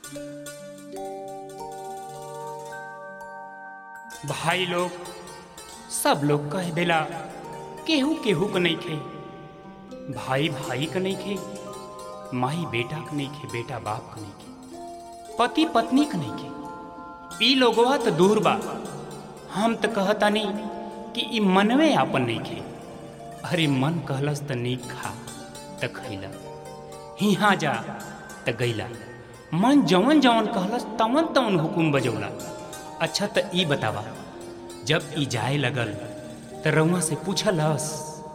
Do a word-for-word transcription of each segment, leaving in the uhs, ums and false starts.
भाई लोग सब लोग कह देला केहू केहू क नहीं खे, भाई भाई क नहीं खे, माई बेटा क नहीं खे, बेटा बाप क नहीं खे, पति पत्नी क नहीं खे। ई लोगवा तो दूर बा, हम तो कहतानी कि ई मनवे आपन नहीं खे। अरे मन कहलस त नीक खा त खैला, हिहाँ जा त गैला, मन जवन जवन कहलस तवन तवन हुकुम बजौला। अच्छा त ई बतावा, जब ई जाए लगल त रउआ से पूछलस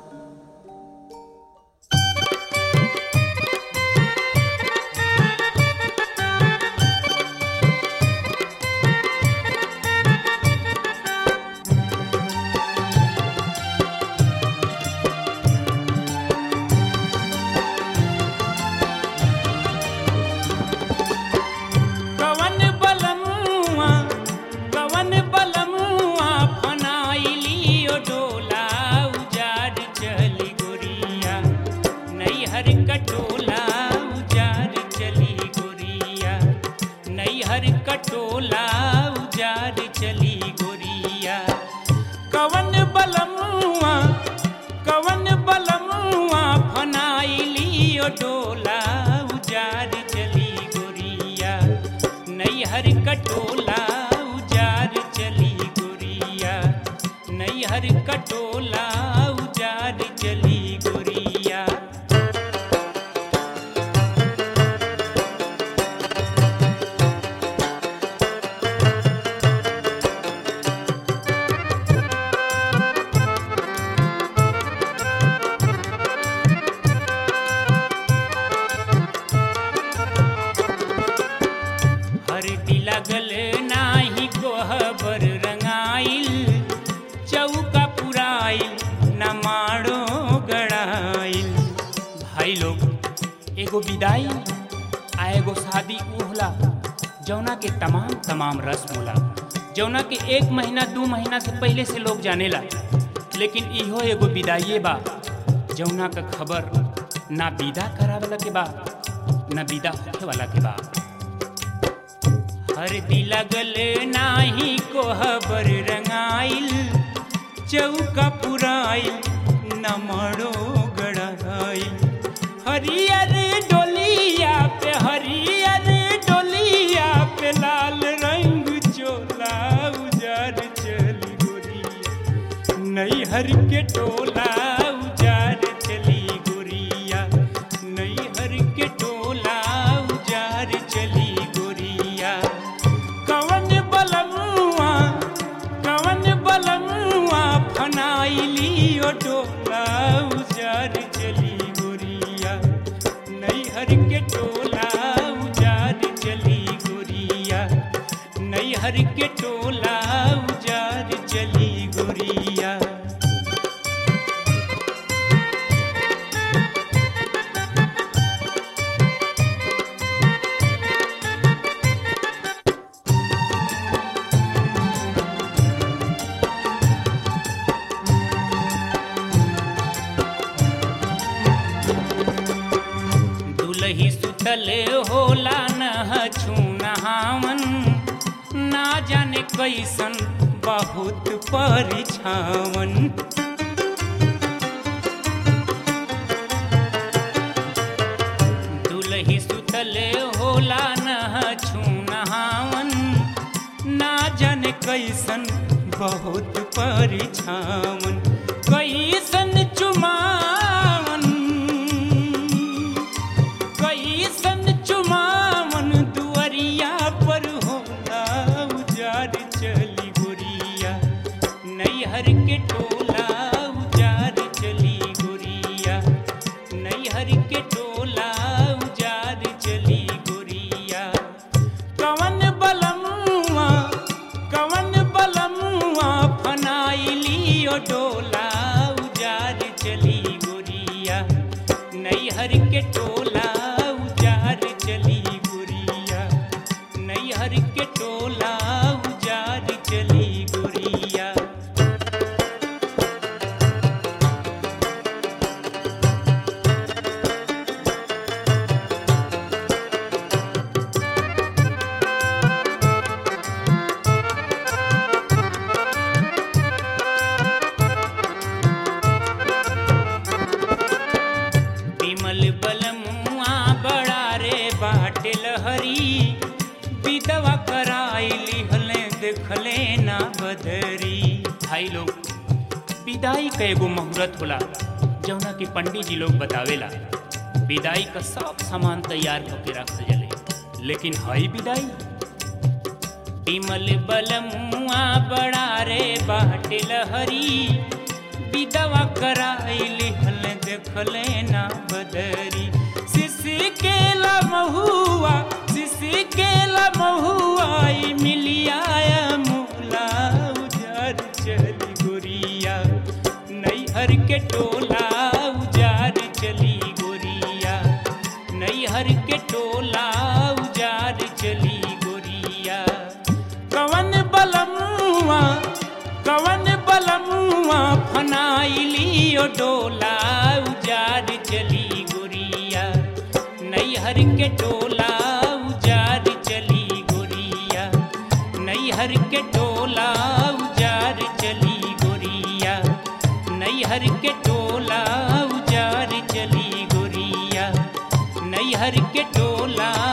कटोला उजार चली गोरिया। कवन बलमुआ कवन बलमुआ फनाइली ओ डोला उजार चली गोरिया। नैहर कटोला उजार चली गोरिया, नैहर कटोला उजार चली गोरिया। लगल नाही कोहबर रंगाइल, चौका पुराइल न माड़ो गड़ाइल। भाई लोग एगो विदाई आ एगो शादी उ होला जौना के तमाम तमाम रस्म होला, जौना के एक महीना दू महीना से पहले से लोग जानेला। लेकिन इहो एगो विदाइये बा जौना का खबर ना विदा करावेला के बा ना विदा होखे वाला के बा। हरदी लगल नाही कोहबर रंगाइल, चौका पुराइल न मड़ो गड़ाइल। हरियर डोलिया पे हरियर डोलिया पे लाल रंग चोला उजार चली गोरिया। नैहर के टोला उजार चली गोरिया, नैहर के टोला उजार चली गोरिया। कवन बलमुआ कवन बलमुआ फनाइली ओ डोला उजार चली गोरिया। नैहर के टोला उजार चली गोरिया, नैहर के टोला उजार चली गोरिया। दुलही सुतल होला न छूनहावन, ना जाने कैसन बहुत परिछावन। दुलही सुतल होला न छूनहावन, ना जाने कैसन बहुत परिछावन। कैसन चुमावन कैसन चुमावन दुअरिया पर होला उजार चली गोरिया। नैहर के टोला उजार चली गोरिया, नैहर के टोला उजार चली गोरिया। कवन बलमुआ कवन बलमुआ फनाइली ओ डोला बलमुआ बड़ा रे बाटे लहरी, विधवा कराइली हले देखले ना बदरी। भाई लोग, विदाई का एगो मुहूर्त होला जौना कि पंडित जी लोग बतावेला। विदाई का सब सामान तैयार होके रखल जले, लेकिन हई विदाई विमल बलमुआ बड़ा रे बाटे लहरी, विधवा कराइली हले देखले ना बदरी। सिसी केला महुआ सिसी केला महुआ मिलिया मोला उजार चली गोरिया, नैहर के टोला उजार चली गोरिया, नैहर के टोला उजार चली गोरिया। कवन बलमुआ कवन बलमुआ फनाइली ओ डोला उजार चली गोरिया, नैहर के टोला उजार चली गोरिया, नैहर के टोला उजार चली गोरिया, नैहर के टोला उजार चली गोरिया, नैहर के टोला